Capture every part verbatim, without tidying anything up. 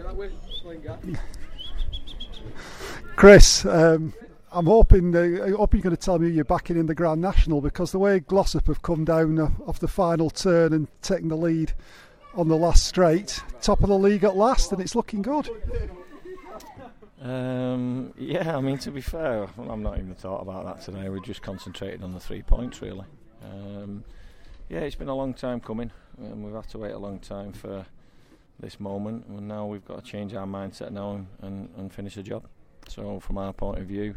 Chris, um, I'm hoping uh, I hope you're going to tell me you're backing in the Grand National, because the way Glossop have come down uh, off the final turn and taken the lead on the last straight, top of the league at last, and it's looking good. Um, yeah, I mean, to be fair, I'm not even thought about that today. We're just concentrated on the three points, really. Um, yeah, it's been a long time coming, and we've had to wait a long time for this moment, and now we've got to change our mindset now and, and, and finish the job. So from our point of view,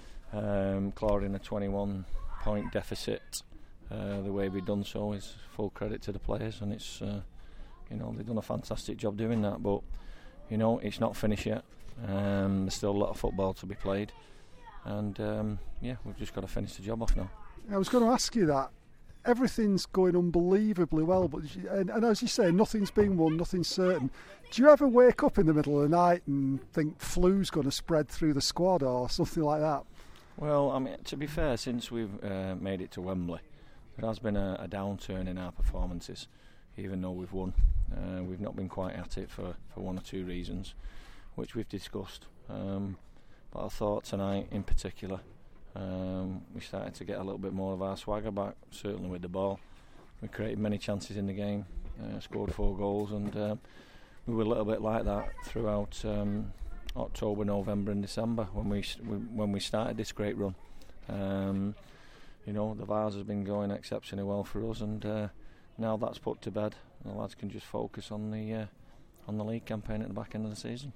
um, clawing a twenty-one point deficit uh, the way we've done so is full credit to the players, and it's uh, you know, they've done a fantastic job doing that, but you know, it's not finished yet. Um, there's still a lot of football to be played, and um, yeah, we've just got to finish the job off now. I was going to ask you that. Everything's going unbelievably well, but and, and as you say, nothing's been won, nothing's certain. Do you ever wake up in the middle of the night and think flu's going to spread through the squad or something like that? Well, I mean, to be fair, since we've uh, made it to Wembley, there has been a, a downturn in our performances, even though we've won. Uh, we've not been quite at it for, for one or two reasons, which we've discussed. Um, but I thought tonight, in particular, Um, we started to get a little bit more of our swagger back, certainly with the ball. We created many chances in the game, uh, scored four goals, and uh, we were a little bit like that throughout um, October, November and December when we, we when we started this great run. Um, you know, the Vase has been going exceptionally well for us, and uh, now that's put to bed. The lads can just focus on the uh, on the league campaign at the back end of the season.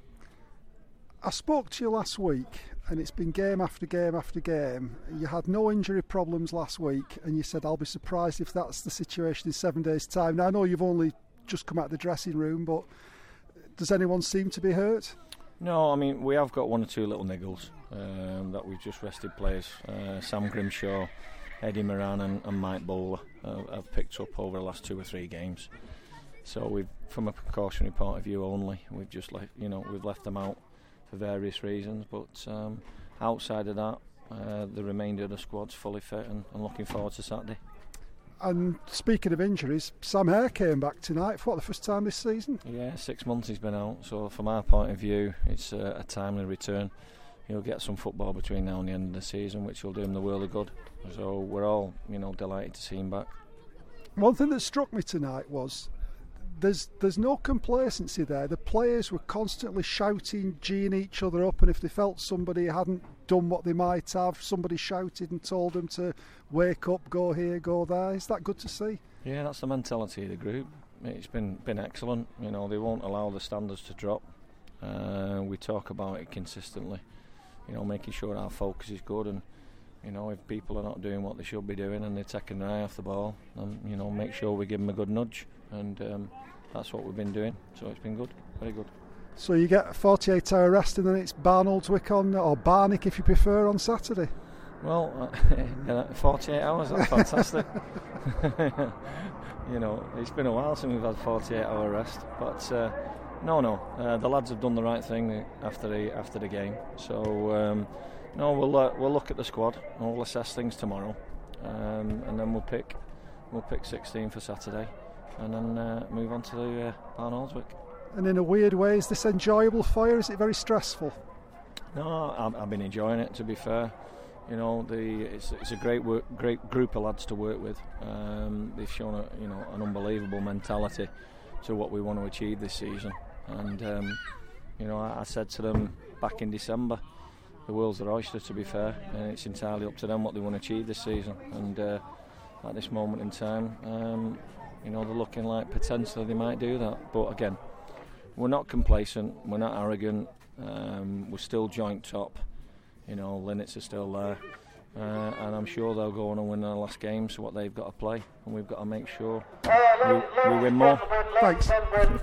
I spoke to you last week, and it's been game after game after game. You had no injury problems last week, and you said, I'll be surprised if that's the situation in seven days' time. Now, I know you've only just come out of the dressing room, but does anyone seem to be hurt? No, I mean, we have got one or two little niggles um, that we've just rested players. Uh, Sam Grimshaw, Eddie Moran and, and Mike Bowler uh, have picked up over the last two or three games. So we've, from a precautionary point of view only, we've just left, you know, we've left them out for various reasons, but um, outside of that, uh, the remainder of the squad's fully fit and, and looking forward to Saturday. And speaking of injuries, Sam Hare came back tonight for what, the first time this season? Yeah, six months he's been out, so from our point of view, it's a, a timely return. He'll get some football between now and the end of the season, which will do him the world of good. So we're all, you know, delighted to see him back. One thing that struck me tonight was There's there's no complacency there. The players were constantly shouting, geeing each other up, and if they felt somebody hadn't done what they might have, somebody shouted and told them to wake up, go here, go there. Is that good to see? Yeah, that's the mentality of the group. It's been been excellent. You know, they won't allow the standards to drop. Uh, we talk about it consistently. You know, making sure our focus is good, and you know, if people are not doing what they should be doing and they're taking their eye off the ball, then you know, make sure we give them a good nudge. And um, that's what we've been doing, so it's been good, very good. So you get a forty-eight hour rest, and then it's Barnoldswick on, or Barnick if you prefer, on Saturday? Well, uh, forty-eight hours, that's fantastic. You know, it's been a while since we've had forty-eight hour rest, but uh, no, no, uh, the lads have done the right thing after the after the game. So um, no, we'll uh, we'll look at the squad and we'll assess things tomorrow, um, and then we'll pick we'll pick sixteen for Saturday, and then uh, move on to the uh, Barnoldswick. And in a weird way, is this enjoyable for you? Is it very stressful? No, I've, I've been enjoying it. To be fair, you know, the it's it's a great work, great group of lads to work with. Um, they've shown a you know an unbelievable mentality to what we want to achieve this season. And um, you know, I, I said to them back in December, the world's their oyster. To be fair, and it's entirely up to them what they want to achieve this season. And uh, at this moment in time, um, you know, they're looking like potentially they might do that. But again, we're not complacent. We're not arrogant. Um, we're still joint top. You know, Linnets are still there, uh, and I'm sure they'll go on and win their last game. So what they've got to play, and we've got to make sure we, we win more. Thanks.